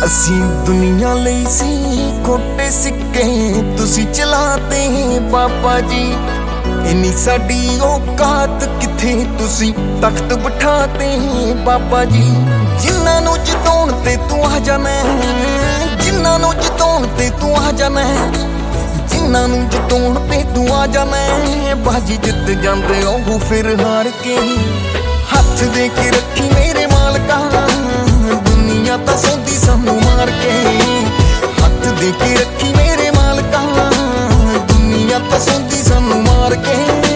ਅਸੀਂ ਦੁਨੀਆ ਲਈ ਸੀ ਖੋਟੇ ਸਿੱਕੇ ਤੁਸੀਂ ਚਲਾਤੇ ਬਾਬਾ ਜੀ। ਇੰਨੀ ਸਾਡੀ ਔਕਾਤ ਕਿੱਥੇ ਤੁਸੀਂ ਤਖਤ ਬਿਠਾਤੇ ਬਾਬਾ ਜੀ। ਜਿਨ੍ਹਾਂ ਨੂੰ ਜਿਤਾਉਣ ਤੇ ਤੂੰ ਆ ਜਾਣਾ, ਜਿਨ੍ਹਾਂ ਨੂੰ ਜਿਤਾਉਣ ਤੇ ਤੂੰ ਆ ਜਾਣਾ, ਜਿਨ੍ਹਾਂ ਨੂੰ ਜਿਤਾਉਣ ਤੇ ਤੂੰ ਆ ਜਾਣਾ। ਬਾਜੀ ਜਿੱਤ ਜਾਂਦੇ ਉਹ ਫਿਰ ਹਾਰ ਕੇ ਹੱਥ ਦੇ ਕੇ ਰੱਖੀ ਮੇਰੇ ਮਾਲਕਾ। ਦੁਨੀਆ ਤਾਂ ਸੌਂਦੀ ਸਾਨੂੰ ਮਾਰ ਕੇ, ਹੱਥ ਦੇ ਕੇ ਰੱਖੀ ਮੇਰੇ ਮਾਲਕਾ। ਦੁਨੀਆ ਤਾਂ ਸੌਂਦੀ ਸਾਨੂੰ ਮਾਰ ਕੇ।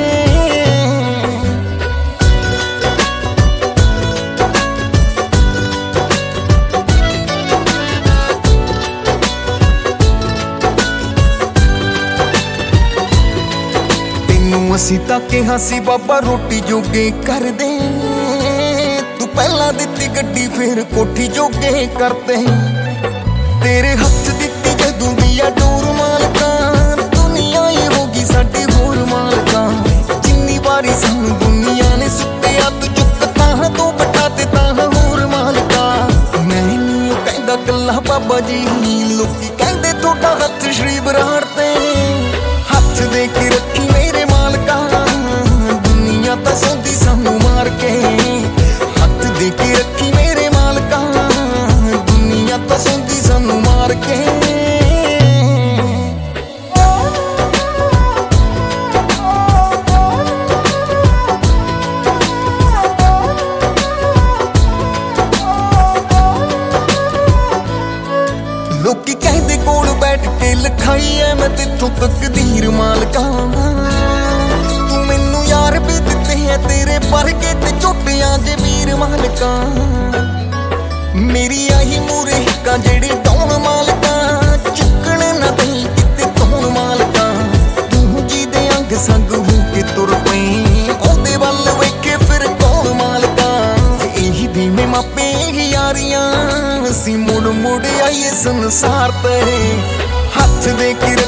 ਅਸੀਂ ਤਾਂ ਕਿਹਾ ਸੀ ਬਾਬਾ ਰੋਟੀ ਜੋਗੇ ਕਰ ਦੇ, ਤੂੰ ਪਹਿਲਾਂ ਦਿੱਤੀ ਗੱਡੀ ਫੇਰ ਕੋਠੀ ਜੋਗੇ ਕਰਦੇ। ਤੇਰੇ ਹੱਥ ਦਿੱਤੀ ਜਦੋਂ ਦੀ ਆ ਡੋਰ ਮਾਲਕਾ। ਦੁਨੀਆ ਹੀ ਹੋ ਗਈ ਸਾਡੀ ਹੋਰ ਮਾਲਕਾ। ਜਿੰਨੀ ਵਾਰੀ ਸਾਨੂੰ ਦੁਨੀਆ ਨੇ ਸੁੱਟਿਆ ਤੂੰ ਚੁੱਕਤਾ ਤੂੰ ਬਟਾ ਤੇ ਤਾਂ ਹੋਰ ਮਾਲਕਾ। ਮੈਂ ਨਹੀਂ ਉਹ ਕਹਿੰਦਾ ਕੱਲਾ ਬਾਬਾ ਜੀ, ਲੋਕੀ ਕਹਿੰਦੇ ਤੁਹਾਡਾ ਹੱਥ ਸ਼੍ਰੀ ਬਰਾੜ ਤੇ। ਹੱਥ ਦੇ ਕੇ ਰੱਖੀ ਮੇਰੇ ਮਾਲਕਾ। ਦੁਨੀਆ ਤਾਂ ਸੌਂਦੀ ਸਾਨੂੰ ਮਾਰ ਕੇ, ਹੱਥ ਦੇ ਕੇ ਰੱਖੀ ਮੇਰੇ ਮਾਲਕਾ। ਦੁਨੀਆ ਤਾਂ ਸੌਂਦੀ ਸਾਨੂੰ ਮਾਰ ਕੇ। ਲੋਕੀ ਕਹਿੰਦੇ ਕੋਲ ਬੈਠ ਕੇ ਲਿਖਾਈ ਐ ਮੈਂ ਤੇਥੋਂ ਤਕਦੀਰ ਮਾਲਕਾ। ਤੂੰ ਮੈਨੂੰ ਯਾਰ ਵੀ ਦਿੱਤੇ ਐ ਤੇਰੇ ਵਰਗੇ ਤੇ ਝੋਟਿਆਂ ਦੇ ਵੀਰ ਮਾਲਕਾ। ਮੇਰੀ ਆਹੀ ਮੂਰੇ ਹਿੱਕਾਂ ਜਿਹੜੀ ਟੌਣ ਮਾਲਕਾ। ਚੁੱਕਣ ਨਾ ਦਈ ਕਿਤੇ ਕੌਣ ਮਾਲਕਾ। ਤੂੰ ਜੀ ਦੇ ਅੰਗ ਸੰਗ ਹੋ ਕੇ ਤੁਰ ਪਈ, ਉਹਦੇ ਵੱਲ ਵੇਖੇ ਫਿਰ ਕੌਣ ਮਾਲਕਾ। ਇਹੀ ਦੀਵੇਂ ਮਾਪੇ ਯਾਰੀਆਂ ਅਸੀਂ ਮੁੜ ਮੁੜ ਆਈਏ ਸੰਸਾਰ ਤੇ। ਹੱਥ ਦੇ ਕੇ